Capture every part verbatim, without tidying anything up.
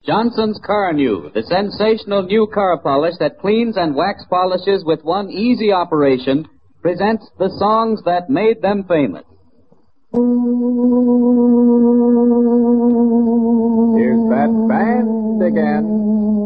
Johnson's Car New, the sensational new car polish that cleans and wax polishes with one easy operation, presents the songs that made them famous. Here's that band again.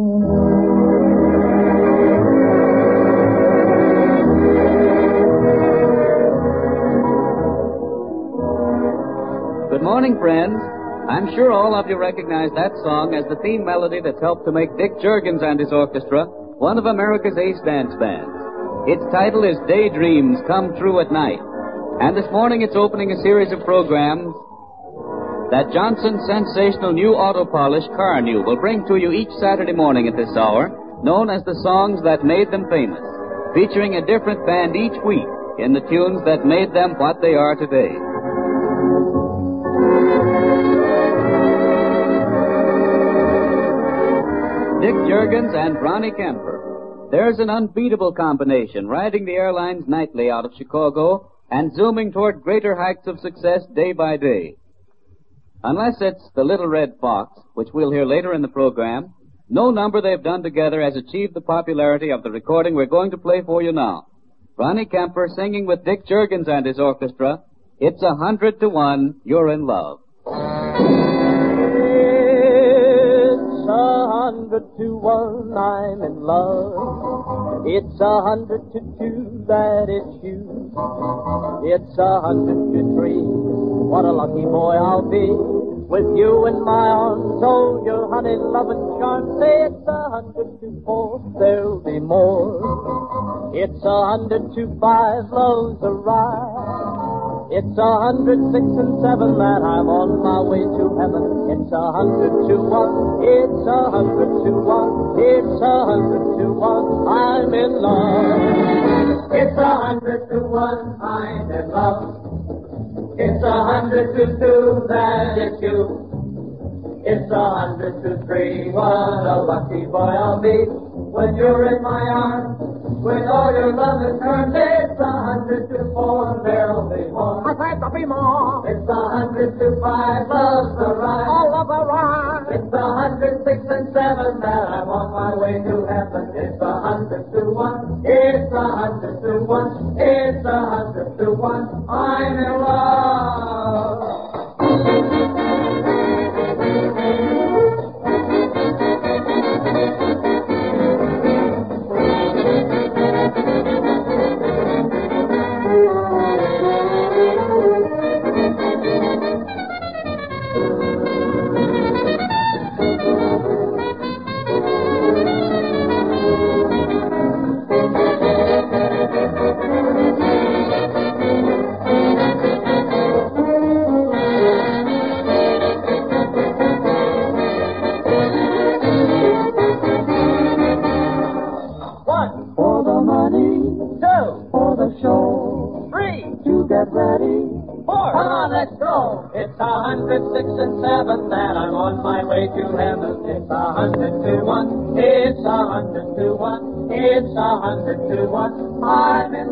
Good morning, friends. I'm sure all of you recognize that song as the theme melody that's helped to make Dick Juergens and his orchestra one of America's ace dance bands. Its title is Daydreams Come True at Night. And this morning it's opening a series of programs that Johnson's sensational new auto polish, Car New, will bring to you each Saturday morning at this hour, known as the songs that made them famous, featuring a different band each week in the tunes that made them what they are today. Dick Juergens and Ronnie Kemper. There's an unbeatable combination, riding the airlines nightly out of Chicago and zooming toward greater heights of success day by day. Unless it's the Little Red Fox, which we'll hear later in the program, no number they've done together has achieved the popularity of the recording we're going to play for you now. Ronnie Kemper singing with Dick Juergens and his orchestra, It's a Hundred to One, You're in Love. It's a hundred to one, I'm in love. It's a hundred to two that it's you. It's a hundred to three, what a lucky boy I'll be. With you in my arms, oh, your honey, love and charm. Say it's a hundred to four, there'll be more. It's a hundred to five, love's a ride. It's a hundred, six, and seven that I'm on my way to heaven. It's a hundred to one. It's a hundred to one. It's a hundred to one. I'm in love. It's a hundred to one. I'm in love. It's a hundred to two that it's you. It's a hundred to three. What a lucky boy I'll be when you're in my arms. With all your love and charm, it's a hundred to four, there'll be more. I said there'll be more. It's a hundred to five, love's the ride. All of the ride. It's a hundred, six, and seven that I'm on my way to heaven. It's a hundred to one. It's a hundred to one. It's a hundred to one. I'm in love. Six and seven that I'm on my way to heaven. It's a hundred to one. It's a hundred to one. It's a hundred to one. I'm in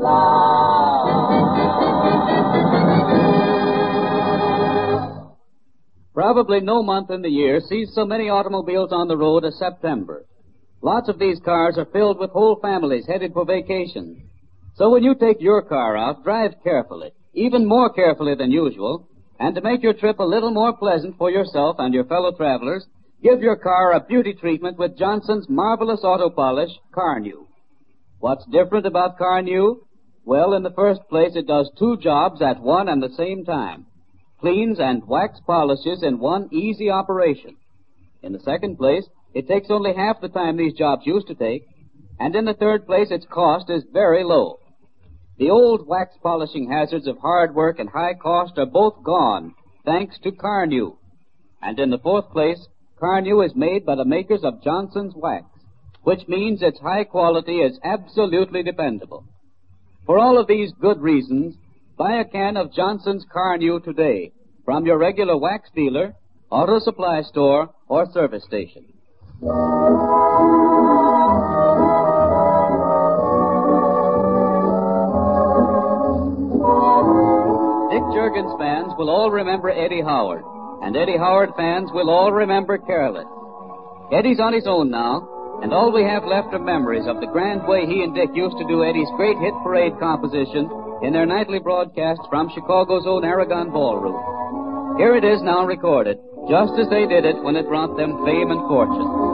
love. Probably no month in the year sees so many automobiles on the road as September. Lots of these cars are filled with whole families headed for vacations. So when you take your car out, drive carefully, even more carefully than usual. And to make your trip a little more pleasant for yourself and your fellow travelers, give your car a beauty treatment with Johnson's marvelous auto polish, Car New. What's different about Car New? Well, in the first place, it does two jobs at one and the same time. Cleans and wax polishes in one easy operation. In the second place, it takes only half the time these jobs used to take. And in the third place, its cost is very low. The old wax polishing hazards of hard work and high cost are both gone, thanks to Car New. And in the fourth place, Car New is made by the makers of Johnson's Wax, which means its high quality is absolutely dependable. For all of these good reasons, buy a can of Johnson's Car New today from your regular wax dealer, auto supply store, or service station. Dick Juergens fans will all remember Eddie Howard, and Eddie Howard fans will all remember Careless. Eddie's on his own now, and all we have left are memories of the grand way he and Dick used to do Eddie's great hit parade composition in their nightly broadcast from Chicago's own Aragon Ballroom. Here it is now recorded, just as they did it when it brought them fame and fortune.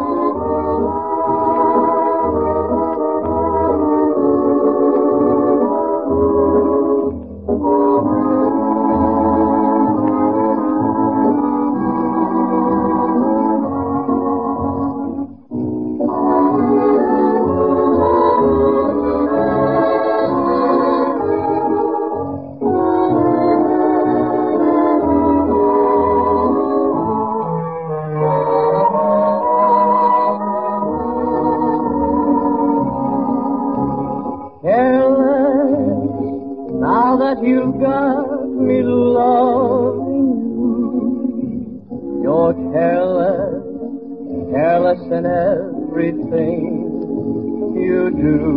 You've got me loving you. You're careless, careless in everything you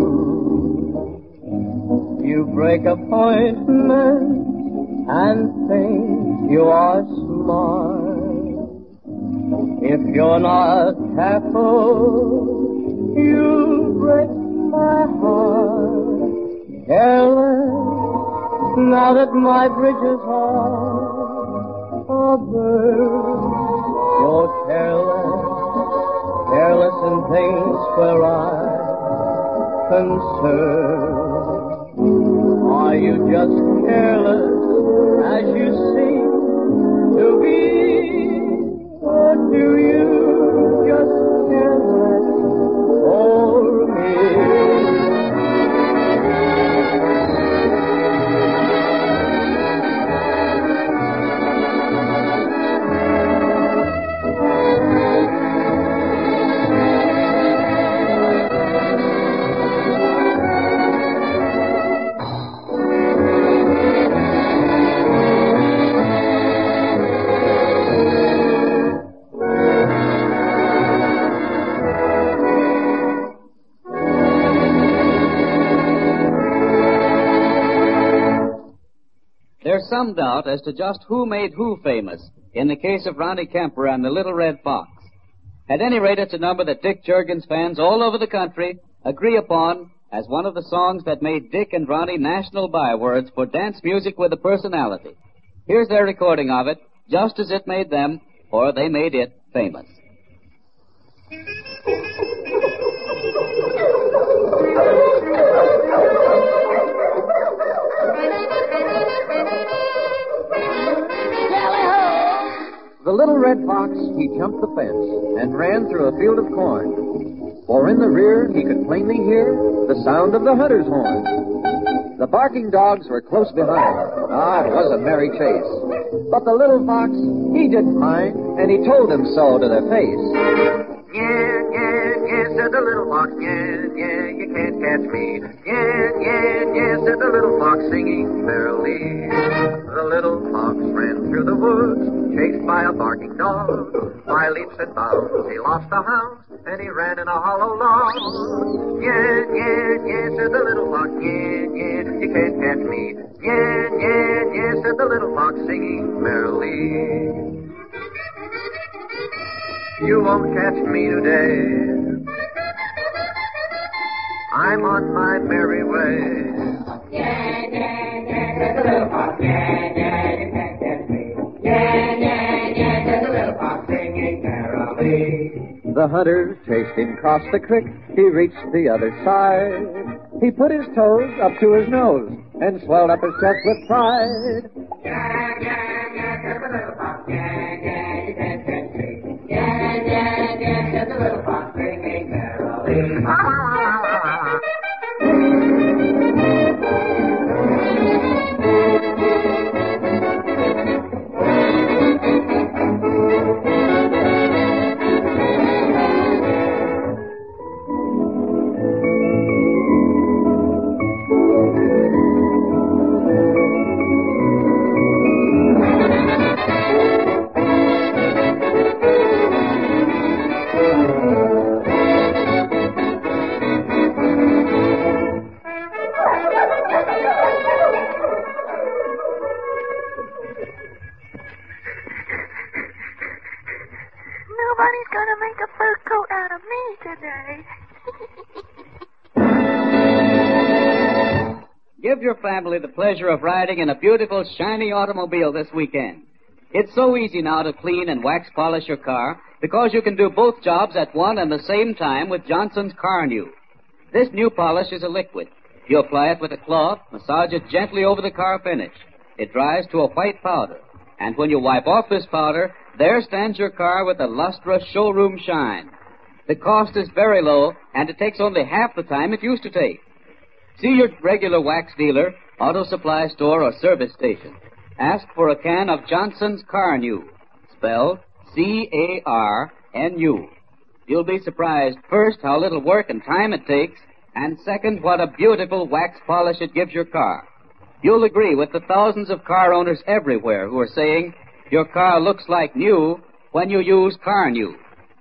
do. You break appointments and think you are smart. If you're not careful, you'll break my heart. Careless, now that my bridges are burned. You're careless, careless in things where I'm concerned. Are you just careless as you seem to be? Or do you just careless for me? There's some doubt as to just who made who famous in the case of Ronnie Kemper and the Little Red Fox. At any rate, it's a number that Dick Juergens fans all over the country agree upon as one of the songs that made Dick and Ronnie national bywords for dance music with a personality. Here's their recording of it, just as it made them, or they made it, famous. The little red fox, he jumped the fence and ran through a field of corn. For in the rear he could plainly hear the sound of the hunter's horn. The barking dogs were close behind. Ah, it was a merry chase. But the little fox, he didn't mind, and he told them so to their face. Yeah, yeah, yeah, said the little fox, yeah, yeah, you can't catch me. Yeah, yeah, yeah, said the little fox, singing merrily. The little fox ran through the woods, chased by a barking dog. By leaps and bounds he lost the hound, and he ran in a hollow log. Yeah, yeah, yeah, said the little fox, yeah, yeah, you can't catch me. Yeah, yeah, yeah, said the little fox, singing merrily. You won't catch me today. I'm on my merry way. Yeah, yeah, yeah, said the little fox. Yeah, yeah, you can't catch me. Yeah, yeah, yeah, said the little fox, singing merrily. The hunter chased him across the creek. He reached the other side. He put his toes up to his nose and swelled up his chest with pride. Yeah, yeah, yeah, said the little fox. Yeah, yeah, you can't catch me. Yeah, yeah, yeah, said the little fox, singing merrily. today. Give your family the pleasure of riding in a beautiful, shiny automobile this weekend. It's so easy now to clean and wax polish your car because you can do both jobs at one and the same time with Johnson's Car New. This new polish is a liquid. You apply it with a cloth, massage it gently over the car finish. It dries to a white powder. And when you wipe off this powder, there stands your car with a lustrous showroom shine. The cost is very low, and it takes only half the time it used to take. See your regular wax dealer, auto supply store, or service station. Ask for a can of Johnson's Car New, spelled C A R N U. You'll be surprised, first, how little work and time it takes, and second, what a beautiful wax polish it gives your car. You'll agree with the thousands of car owners everywhere who are saying your car looks like new when you use Car New.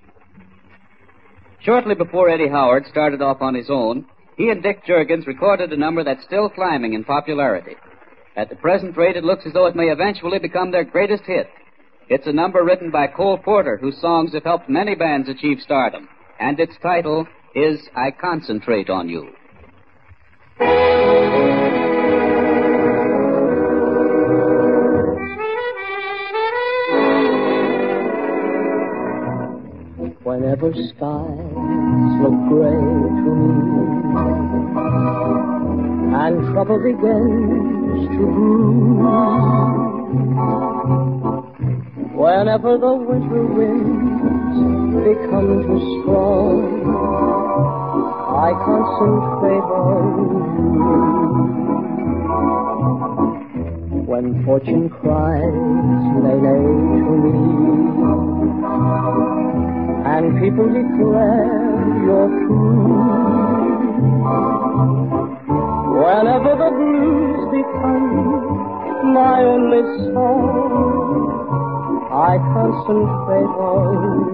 Shortly before Eddie Howard started off on his own, he and Dick Juergens recorded a number that's still climbing in popularity. At the present rate, it looks as though it may eventually become their greatest hit. It's a number written by Cole Porter, whose songs have helped many bands achieve stardom, and its title is I Concentrate on You. Whenever skies look gray to me and trouble begins to brew, whenever the winter winds become too strong, I concentrate on you. When fortune cries nay nay to me and people declare you're through, whenever the blues become my only song, I concentrate on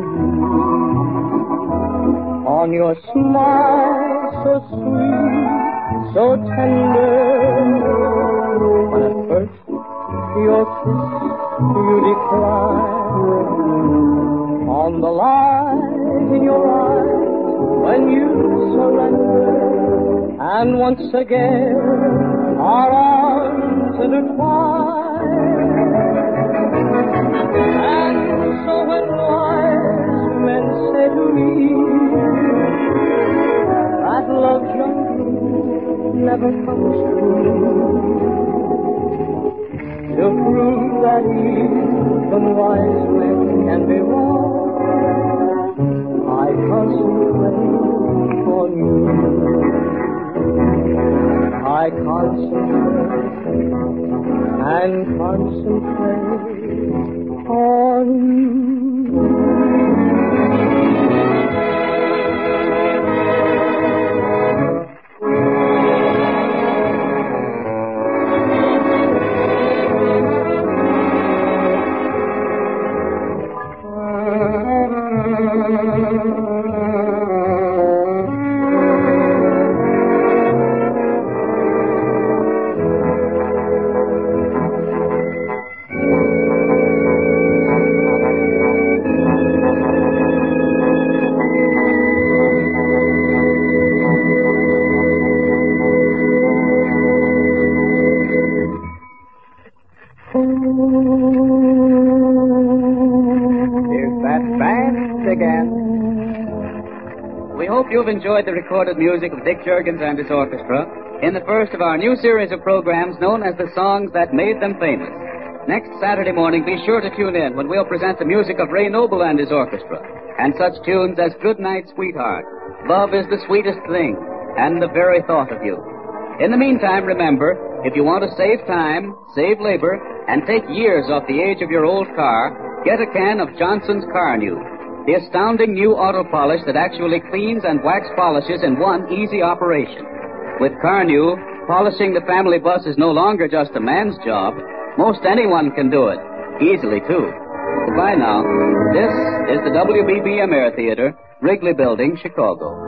you, on your smile so sweet, so tender, when at first your kiss you decline, on the light in your eyes when you surrender, and once again our arms intertwine. And so when wise men say to me that love's young never comes true, to prove that even wise men can be wrong, I concentrate on you. I concentrate and concentrate on you. You've enjoyed the recorded music of Dick Juergens and his orchestra in the first of our new series of programs known as The Songs That Made Them Famous. Next Saturday morning, be sure to tune in when we'll present the music of Ray Noble and his orchestra, and such tunes as Good Night, Sweetheart, Love is the Sweetest Thing, and The Very Thought of You. In the meantime, remember, if you want to save time, save labor, and take years off the age of your old car, get a can of Johnson's Car New, the astounding new auto polish that actually cleans and wax polishes in one easy operation. With Car New, polishing the family bus is no longer just a man's job. Most anyone can do it. Easily, too. Goodbye now. This is the W B B M Air Theater, Wrigley Building, Chicago.